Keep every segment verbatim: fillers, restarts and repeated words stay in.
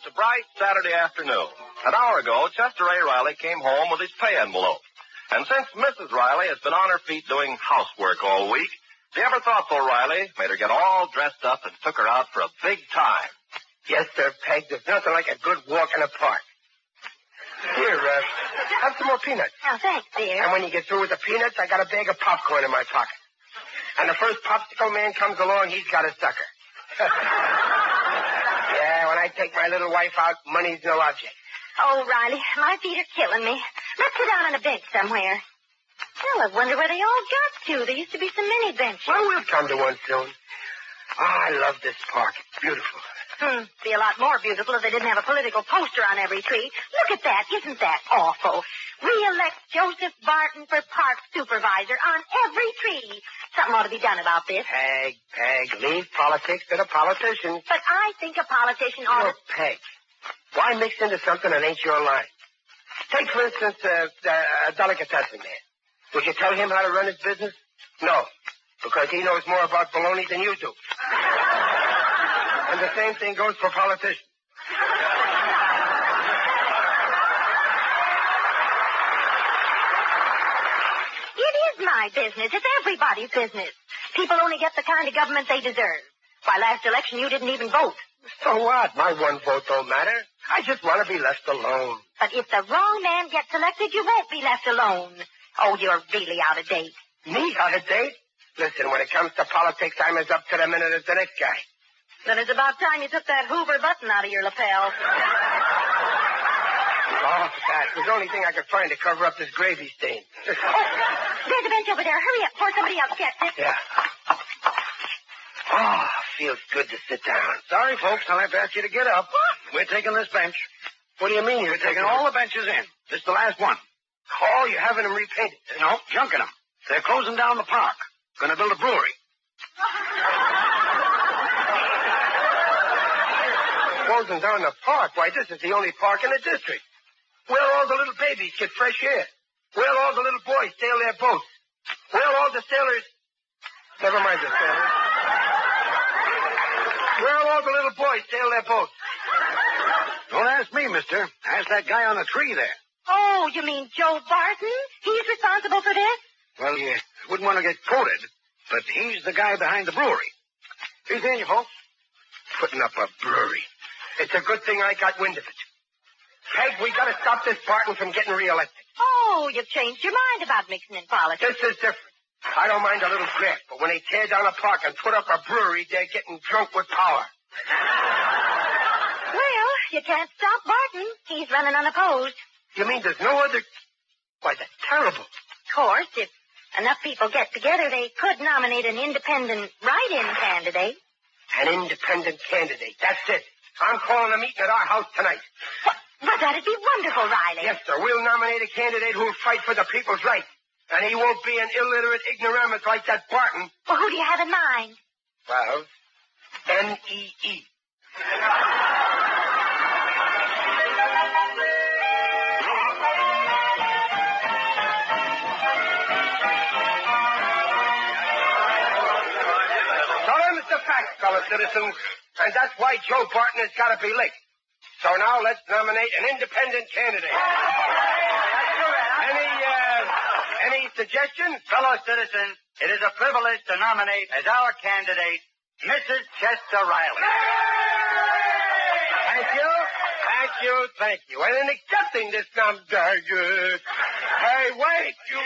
It's a bright Saturday afternoon. An hour ago, Chester A. Riley came home with his pay envelope. And since Missus Riley has been on her feet doing housework all week, the ever-thoughtful Riley made her get all dressed up and took her out for a big time. Yes, sir, Peg. There's nothing like a good walk in the park. Here, uh, have some more peanuts. Oh, thanks, dear. And when you get through with the peanuts, I got a bag of popcorn in my pocket. And the first popsicle man comes along, he's got a sucker. Yeah, when I take my little wife out, money's no object. Oh, Riley, my feet are killing me. Let's sit down on a bench somewhere. Well, I wonder where they all got to. There used to be so many benches. Well, we'll come to one soon. Oh, I love this park. It's beautiful. Hmm. Be a lot more beautiful if they didn't have a political poster on every tree. Look at that. Isn't that awful? Re-elect Joseph Barton for park supervisor on every tree. Something ought to be done about this. Peg, Peg, leave politics to the politicians. But I think a politician ought Look, to... Peg, why mix into something that ain't your line? Take, for instance, uh, uh, a delicatessen man. Would you tell him how to run his business? No, because he knows more about baloney than you do. And the same thing goes for politicians. It is my business. It's everybody's business. People only get the kind of government they deserve. Why, last election you didn't even vote. So what? My one vote don't matter. I just want to be left alone. But if the wrong man gets elected, you won't be left alone. Oh, you're really out of date. Me out of date? Listen, when it comes to politics, I'm as up to the minute as the next guy. Then it's about time you took that Hoover button out of your lapel. Oh, that was the only thing I could find to cover up this gravy stain. Oh, there's a bench over there. Hurry up before somebody else gets it. Yeah. Oh, feels good to sit down. Sorry, folks. I'll have to ask you to get up. What? We're taking this bench. What do you mean? We're taking all the benches in. This is the last one. Oh, you're having them repainted. No, junking them. They're closing down the park. Going to build a brewery. Closing down the park? Why, this is the only park in the district. Where all the little babies get fresh air. Where all the little boys sail their boats. Where all the sailors... Never mind the sailors. Where all the little boys sail their boats. Don't ask me, mister. Ask that guy on the tree there. Oh, you mean Joe Barton? He's responsible for this? Well, you wouldn't want to get quoted, but he's the guy behind the brewery. He's in, you folks. Putting up a brewery. It's a good thing I got wind of it. Peg, we got to stop this Barton from getting reelected. Oh, you've changed your mind about mixing in politics. This is different. I don't mind a little graft, but when they tear down a park and put up a brewery, they're getting drunk with power. Well, you can't stop Barton. He's running unopposed. You mean there's no other... Why, that's terrible. Of course, if enough people get together, they could nominate an independent write-in candidate. An independent candidate. That's it. I'm calling a meeting at our house tonight. But, but that'd be wonderful, Riley. Yes, sir. We'll nominate a candidate who'll fight for the people's rights. And he won't be an illiterate ignoramus like that Barton. Well, who do you have in mind? Well, N E E. Fact, fellow citizens, and that's why Joe Barton has got to be licked. So now let's nominate an independent candidate. Any, uh, any suggestions? Fellow citizens, it is a privilege to nominate as our candidate Missus Chester Riley. Thank you, thank you, thank you. And in accepting this nom... Hey, wait, you...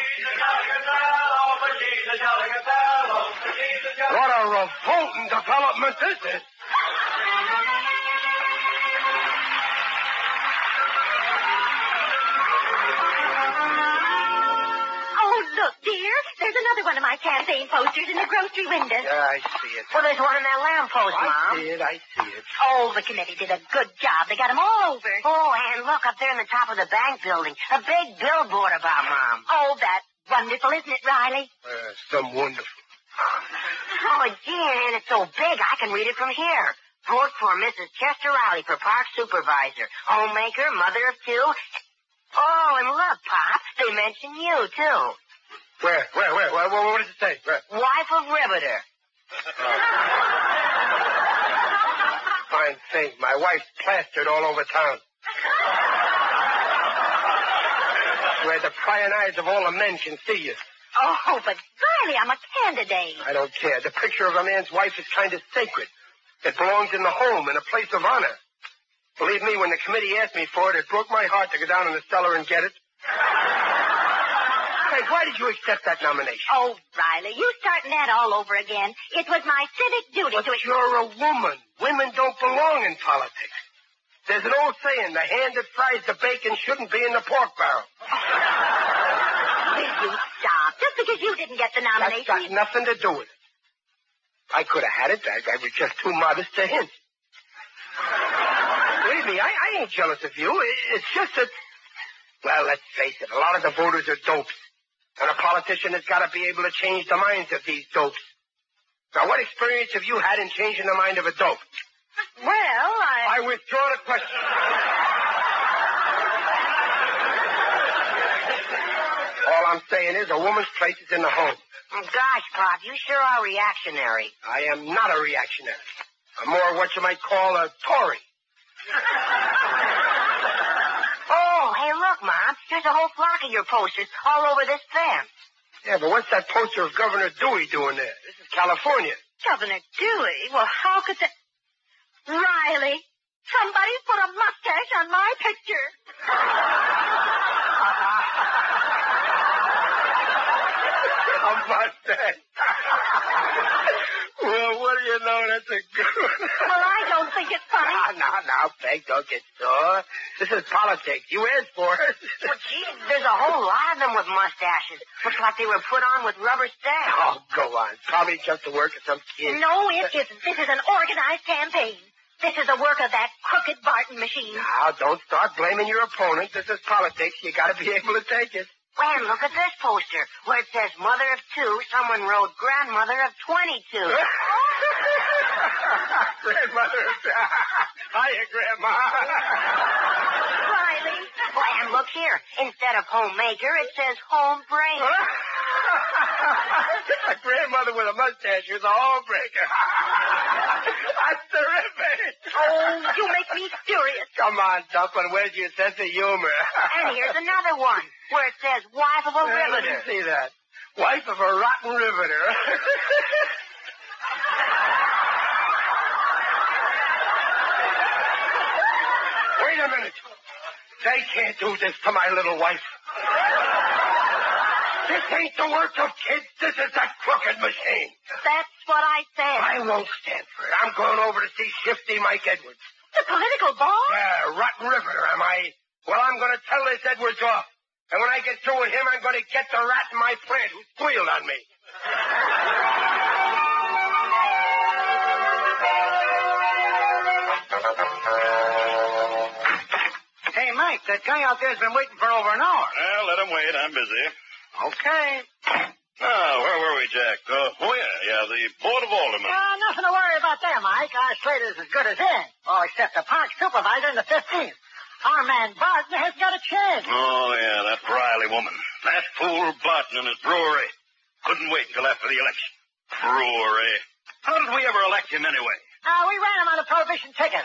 What a revolting development this is. Oh, look, dear. There's another one of my campaign posters in the grocery window. Yeah, I see it. Well, there's one in that lamppost, I Mom. see it, I see it. Oh, the committee did a good job. They got them all over. Oh, and look up there in the top of the bank building. A big billboard about Mom. Oh, that's wonderful, isn't it, Riley? Uh, some wonderful. Oh, dear, and it's so big I can read it from here. Vote for Missus Chester Riley for park supervisor, homemaker, mother of two. Oh, and look, Pop, they mention you, too. Where, where, where, where, where what does it say? Where? Wife of Riveter. I darn thing. My wife's plastered all over town. Where the prying eyes of all the men can see you. Oh, but Riley, I'm a candidate. I don't care. The picture of a man's wife is kind of sacred. It belongs in the home, in a place of honor. Believe me, when the committee asked me for it, it broke my heart to go down in the cellar and get it. Hey, why did you accept that nomination? Oh, Riley, you starting that all over again. It was my civic duty But to... you're a woman. Women don't belong in politics. There's an old saying, the hand that fries the bacon shouldn't be in the pork barrel. Will you stop? Just because you didn't get the nomination... That's got nothing to do with it. I could have had it. I, I was just too modest to hint. Believe me, I, I ain't jealous of you. It's just that... Well, let's face it, a lot of the voters are dopes. And a politician has got to be able to change the minds of these dopes. Now, what experience have you had in changing the mind of a dope? Well, I... I withdraw the question. All I'm saying is a woman's place is in the home. Oh, gosh, Pop, you sure are reactionary. I am not a reactionary. I'm more what you might call a Tory. Oh, hey, look, Mom. There's a whole flock of your posters all over this fence. Yeah, but what's that poster of Governor Dewey doing there? This is California. Governor Dewey? Well, how could that... Riley, somebody put a mustache on my picture. A mustache. Well, what do you know? That's a good one. Well, I don't think it's funny. Now, now, now, Peg, don't get sore. This is politics. You asked for it. Well, gee, there's a whole lot of them with mustaches. Looks like they were put on with rubber stamps. Oh, go on. Probably just the work of some kid. No, it isn't. This is an organized campaign. This is the work of that crooked Barton machine. Now, don't start blaming your opponent. This is politics. You got to be able to take it. Well, look at this poster where it says mother of two. Someone wrote grandmother of twenty-two. Grandmother of two. Hiya, Grandma. Riley. Well, and look here. Instead of homemaker, it says home breaker. A grandmother with a mustache who's a homebreaker. That's terrific. Oh, you make me furious. Come on, Dumpling. Where's your sense of humor? And here's another one where it says wife of a Well, let me riveter. see that. Wife of a rotten riveter. Wait a minute. They can't do this to my little wife. This ain't the work of kids. This is a crooked machine. That's what I said. I won't stand for it. I'm going over to see Shifty Mike Edwards. The political boss? Yeah, rotten riveter, am I? Well, I'm going to tell this Edwards off. And when I get through with him, I'm going to get the rat in my plant who squealed on me. Hey, Mike, that guy out there's been waiting for over an hour. Well, let him wait. I'm busy. Okay. Now, where were we, Jack? Uh, oh, yeah, yeah, the Board of Aldermen. Uh, nothing to worry about there, Mike. Our slate is as good as in. All except the park supervisor in the fifteenth. Our man Barton hasn't got a chance. Oh, yeah, that Riley woman. That fool Barton and his brewery. Couldn't wait until after the election. Brewery. How did we ever elect him anyway? Uh, we ran him on a prohibition ticket.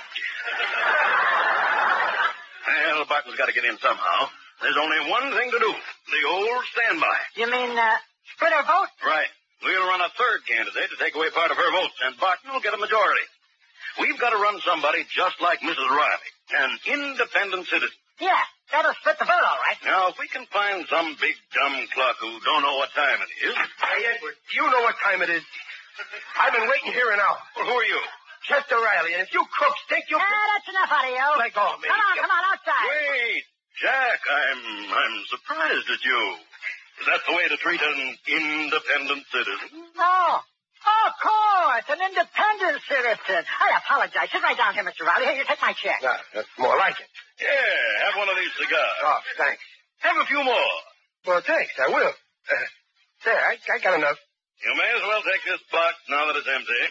Well, Barton's got to get in somehow. There's only one thing to do. The old standby. You mean, uh, split our vote? Right. We'll run a third candidate to take away part of her votes, and Barton will get a majority. We've got to run somebody just like Missus Riley, an independent citizen. Yeah, that'll split the vote all right. Now, if we can find some big dumb cluck who don't know what time it is. Hey, Edward, do you know what time it is? I've been waiting here an hour. Well, who are you? Chester Riley, and if you crooks think you... Ah, that's enough out of you. Let go of me. Come on, come on, outside. Wait, Jack, I'm I'm surprised at you. Is that the way to treat an independent citizen? Oh, oh, of course, an independent citizen. I apologize. Sit right down here, Mister Riley. Here, you take my check. No, that's more like it. Yeah, have one of these cigars. Oh, thanks. Have a few more. Well, thanks, I will. Uh, there, I, I got enough. You may as well take this box now that it's empty.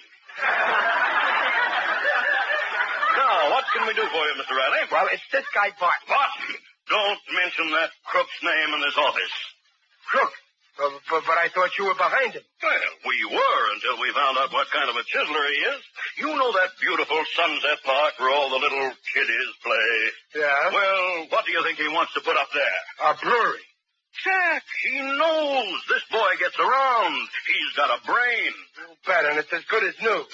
Now, what can we do for you, Mister Riley? Well, it's this guy Barton. Barton! Don't mention that crook's name in this office. Crook? But, but, but I thought you were behind him. Well, we were until we found out what kind of a chiseler he is. You know that beautiful Sunset Park where all the little kiddies play? Yeah? Well, what do you think he wants to put up there? A brewery. Jack, he knows. This boy gets around. He's got a brain. You bet, and it's as good as new.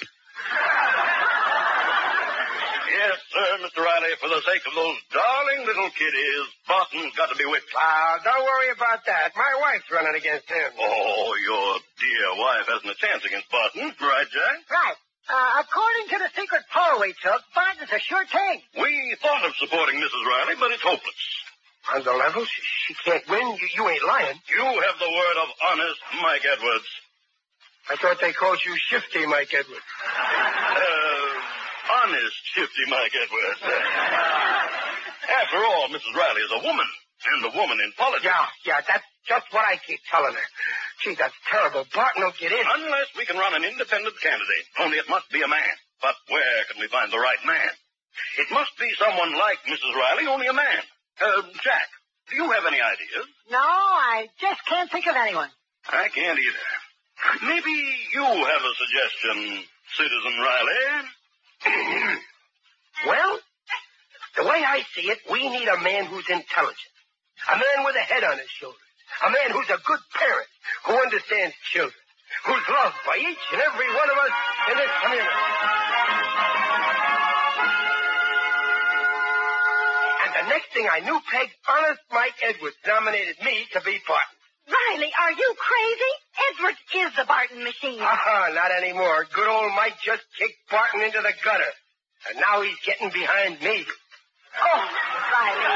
Yes, sir, Mister Riley, for the sake of those darling little kiddies, Barton's got to be whipped. Ah, don't worry about that. My wife's running against him. Oh, your dear wife hasn't a chance against Barton. Right, Jack? Right. Uh, according to the secret poll we took, Barton's a sure thing. We thought of supporting Missus Riley, but it's hopeless. On the level, she, she can't win. You, you ain't lying. You have the word of honest Mike Edwards. I thought they called you Shifty Mike Edwards. Uh, honest, shifty Mike Edwards. After all, Missus Riley is a woman, and a woman in politics. Yeah, yeah, that's just what I keep telling her. Gee, that's terrible. Barton will get in. Unless we can run an independent candidate. Only it must be a man. But where can we find the right man? It must be someone like Missus Riley, only a man. Uh, Jack, do you have any ideas? No, I just can't think of anyone. I can't either. Maybe you have a suggestion, Citizen Riley. Well, the way I see it, we need a man who's intelligent. A man with a head on his shoulders. A man who's a good parent, who understands children. Who's loved by each and every one of us in this community. And the next thing I knew, Peg, honest Mike Edwards nominated me to be Barton. Riley, are you crazy? Edwards is the Barton machine. Uh-huh, not anymore. Good old Mike just kicked Barton into the gutter. And now he's getting behind me. Oh, Riley.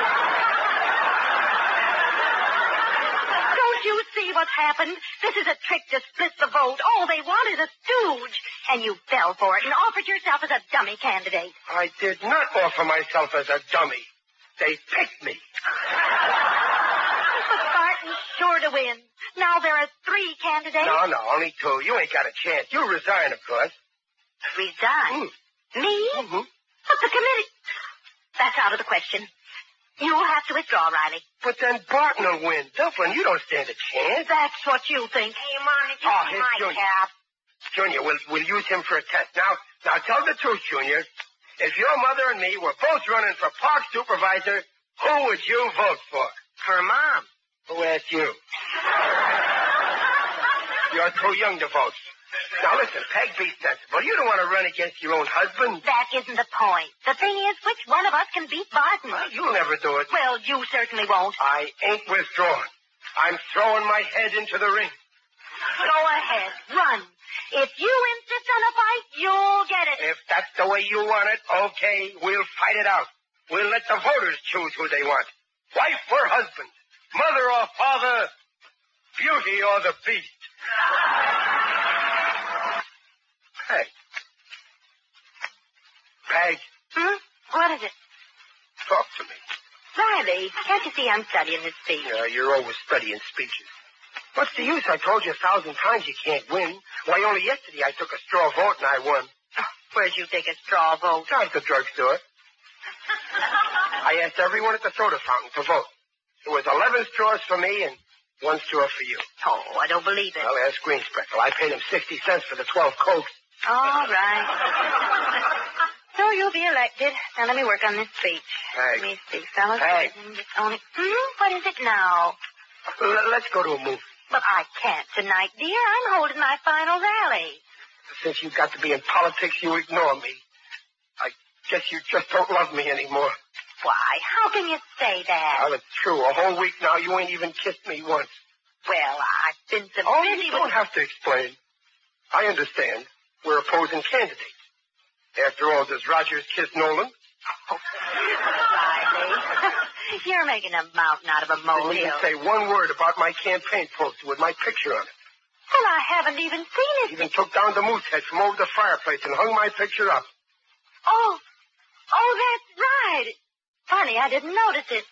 Don't you see what's happened? This is a trick to split the vote. All they want is a stooge. And you fell for it and offered yourself as a dummy candidate. I did not offer myself as a dummy. They picked me. But Barton's sure to win. Now there are three candidates. No, no, only two. You ain't got a chance. You resign, of course. Resign? Mm. Me? Mm-hmm. But the committee... That's out of the question. You'll have to withdraw, Riley. But then Barton will win. Dublin, you don't stand a chance. That's what you think. Hey, Mom, did you Oh, see here's my Junior. cap? Junior, we'll, we'll use him for a test. Now, now tell the truth, Junior. If your mother and me were both running for park supervisor, who would you vote for? For Mom. Who asked you? You're too young to vote. Now listen, Peg, be sensible. You don't want to run against your own husband. That isn't the point. The thing is, which one of us can beat Barton? Well, you'll never do it. Well, you certainly won't. I ain't withdrawing. I'm throwing my head into the ring. Go ahead. Run. If you insist on a fight, you'll get it. If that's the way you want it, okay, we'll fight it out. We'll let the voters choose who they want. Wife or husband, mother or father, beauty or the beast. Peg. Peg, Hmm? What is it? talk to me. Riley, can't you see I'm studying this speech? Yeah, you're always studying speeches. What's the use? I told you a thousand times you can't win. Why, only yesterday I took a straw vote and I won. Where'd you take a straw vote? Down at the drugstore. I asked everyone at the soda fountain to vote. There was eleven straws for me and one straw for you. Oh, I don't believe it. Well, ask Greenspeckle. I paid him sixty cents for the twelve Cokes. All right. So you'll be elected. Now let me work on this speech. Peg. Let me see, fellas. Peg. Hmm? What is it now? L- let's go to a movie. But I can't tonight, dear. I'm holding my final rally. Since you got to be in politics, you ignore me. I guess you just don't love me anymore. Why? How can you say that? Well, it's true. A whole week now, you ain't even kissed me once. Well, I've been so Oh, busy you with... don't have to explain. I understand. We're opposing candidates. After all, does Rogers kiss Nolan? Oh, Riley. You're making a mountain out of a Didn't even molehill. say one word about my campaign poster with my picture on it. Well, I haven't even seen it. Even took down the moose head from over the fireplace and hung my picture up. Oh, oh, that's right. Funny, I didn't notice it.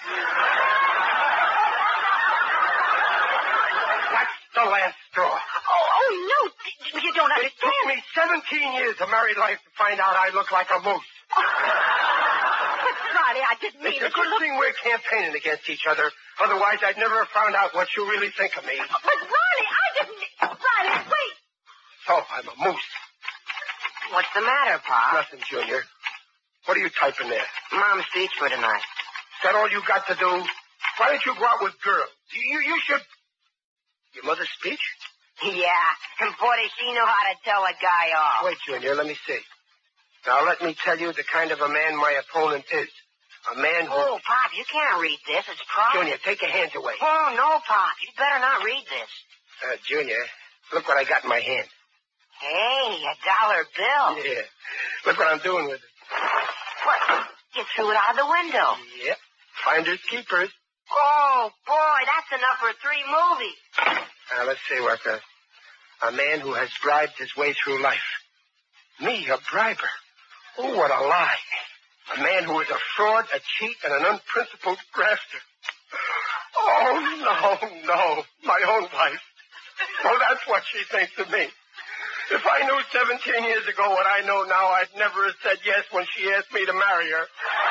That's the last straw. Oh, oh, no, you don't It took understand. me seventeen years of married life to find out I look like a moose. But, Riley, I didn't mean It's a it. You good look... thing we're campaigning against each other. Otherwise, I'd never have found out what you really think of me. But, Riley, I didn't... Riley, wait. So, I'm a moose. What's the matter, Pop? Nothing, Junior. What are you typing there? Mom's speech for tonight. Is that all you got to do? Why don't you go out with girls? You, you, you should... Your mother's speech? Yeah, and boy, does she know how to tell a guy off. Wait, Junior, let me see. Now, let me tell you the kind of a man my opponent is. A man who... Oh, Pop, you can't read this. It's private. Junior, take your hands away. Oh, no, Pop. You better not read this. Uh, Junior, look what I got in my hand. Hey, a dollar bill. Yeah. Look what I'm doing with it. What? You threw it out of the window. Yep. Finders keepers. Oh, boy, that's enough for three movies. Now, let's see what the... A man who has bribed his way through life. Me, a briber. Oh, what a lie. A man who is a fraud, a cheat, and an unprincipled grafter. Oh, no, no. My own wife. Oh, that's what she thinks of me. If I knew seventeen years ago what I know now, I'd never have said yes when she asked me to marry her.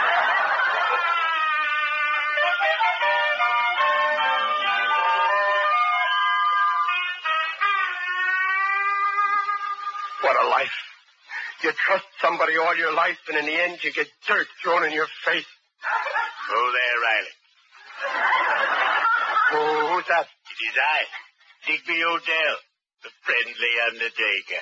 What a life. You trust somebody all your life, and in the end you get dirt thrown in your face. Oh, there, Riley. Oh, who's that? It is I, Digby O'Dell, the friendly undertaker.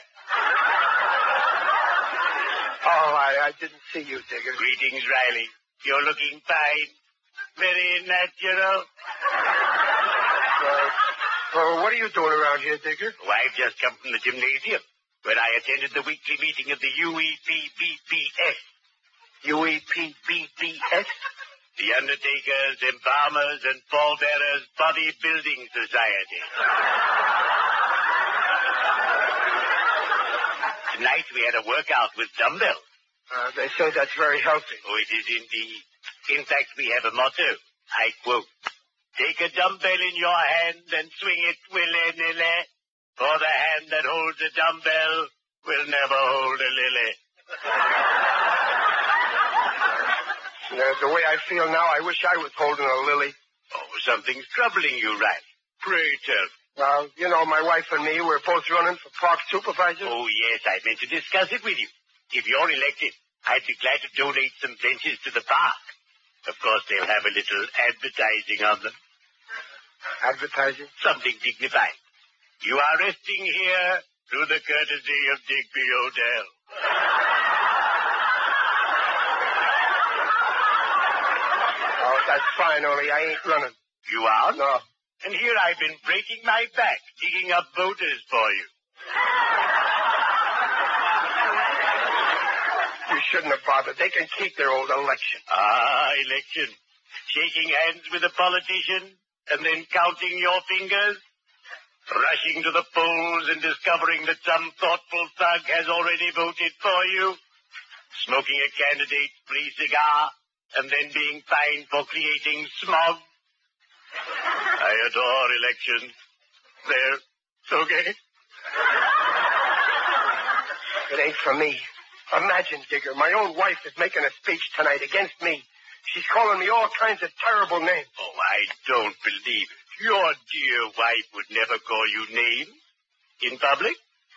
Oh, I, I didn't see you, Digger. Greetings, Riley. You're looking fine. Very natural. Uh, oh, what are you doing around here, Digger? Oh, I've just come from the gymnasium, where I attended the weekly meeting of the U E P B B S. U E P B B S? The Undertakers, Embalmers, and Pallbearers Bodybuilding Society. Tonight we had a workout with dumbbells. Uh, they say that's very healthy. Oh, it is indeed. In fact, we have a motto. I quote, "Take a dumbbell in your hand and swing it willy-nilly, for the hand that holds a dumbbell will never hold a lily." Uh, the way I feel now, I wish I was holding a lily. Oh, something's troubling you, Riley. Pray tell me. Well, you know, my wife and me, we're both running for park supervisor. Oh, yes, I meant to discuss it with you. If you're elected, I'd be glad to donate some benches to the park. Of course, they'll have a little advertising on them. Advertising? Something dignified. You are resting here through the courtesy of Digby O'Dell. Oh, that's fine, only I ain't running. You are? No. And here I've been breaking my back, digging up voters for you. You shouldn't have bothered. They can keep their old election. Ah, election. Shaking hands with a politician and then counting your fingers. Rushing to the polls and discovering that some thoughtful thug has already voted for you. Smoking a candidate's free cigar and then being fined for creating smog. I adore elections. They're so gay. It ain't for me. Imagine, Digger, my own wife is making a speech tonight against me. She's calling me all kinds of terrible names. Oh, I don't believe it. Your dear wife would never call you names. In public?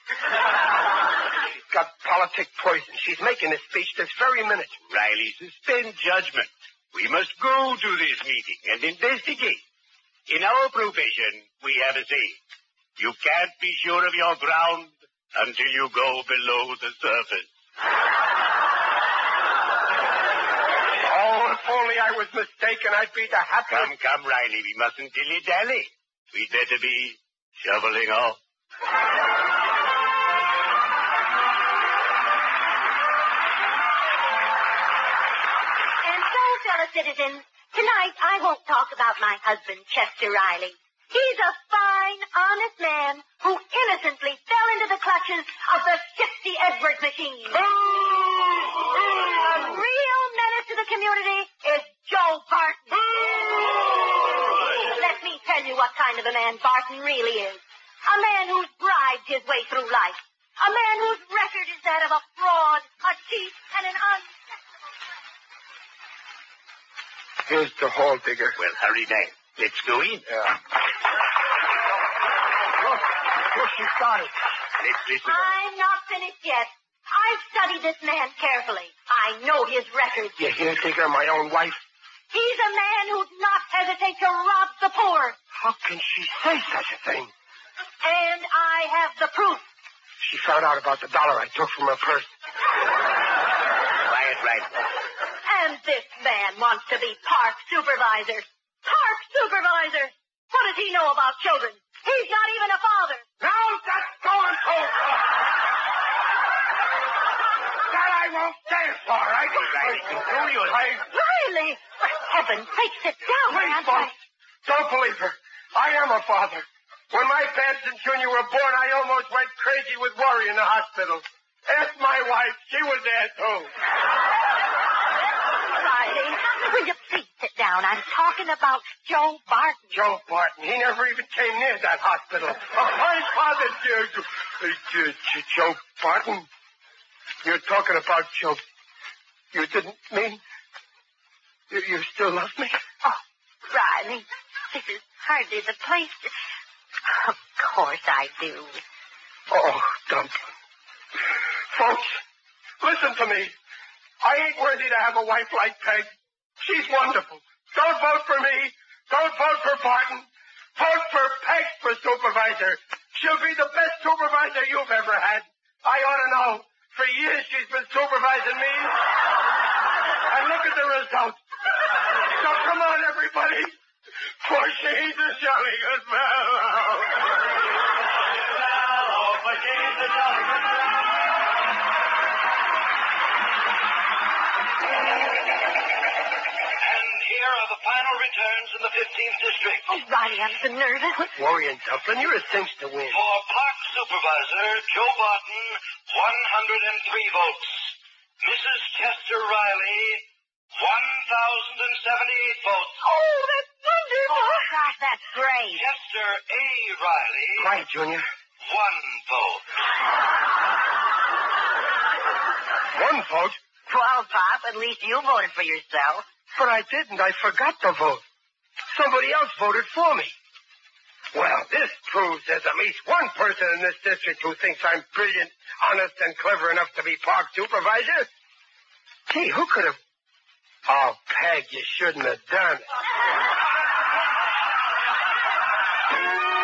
She's got politic poison. She's making a speech this very minute. Riley, suspend judgment. We must go to this meeting and investigate. In our profession, we have a saying. You can't be sure of your ground until you go below the surface. Oh, if only I was mistaken, I'd be the happiest. Come, come, Riley, we mustn't dilly-dally. We'd better be shoveling off. And so, fellow citizens, tonight I won't talk about my husband, Chester Riley. He's a fine, honest man who innocently fell into the clutches of the shifty Edwards machine. A real menace to the community is Joe Barton. Let me tell you what kind of a man Barton really is. A man who's bribed his way through life. A man whose record is that of a fraud, a cheat, and an un... Here's the hall, Digger. Well, hurry now. Let's go in. Yeah. Look, look, she started. Let's listen. I'm not finished yet. I I've studied this man carefully. I know his record. You hear, Digger, my own wife? He's a man who'd not hesitate to rob the poor. How can she say such a thing? And I have the proof. She found out about the dollar I took from her purse. Quiet, right. And this man wants to be park supervisor. Park supervisor! What does he know about children? He's not even a father. Now that's going too far. That I won't stand for. I can Riley, control yourself. I... Riley! For heaven's sake, sit down. Please, man. folks, don't believe her. I am a father. When my Babson Junior were born, I almost went crazy with worry in the hospital. Ask my wife. She was there, too. Riley, will you please sit down? I'm talking about Joe Barton. Joe Barton. He never even came near that hospital. Oh, my father, dear. Uh, Joe Barton? You're talking about Joe. You didn't mean... You, you still love me? Oh, Riley, this is hardly the place to... Of course I do. Oh, Dumpling. Folks, listen to me. I ain't worthy to have a wife like Peg. She's wonderful. Don't vote for me. Don't vote for Barton. Vote for Peg for supervisor. She'll be the best supervisor you've ever had. I ought to know. For years she's been supervising me. And look at the results. So come on, everybody. For she's a jolly good fellow. For she's a jolly good fellow. And here are the final returns in the fifteenth district. Oh, Riley, I'm so nervous. Quit worrying, Dumpling. You're a cinch to win. For Park Supervisor Joe Barton, one hundred three votes. Missus Chester Riley, one thousand seventy-eight votes. Oh, that's wonderful. Oh, gosh, that's great. Chester A. Riley, Quiet, Junior. one vote. One vote? Well, Pop, at least you voted for yourself. But I didn't. I forgot to vote. Somebody else voted for me. Well, this proves there's at least one person in this district who thinks I'm brilliant, honest, and clever enough to be park supervisor. Gee, who could have... Oh, Peg, you shouldn't have done it.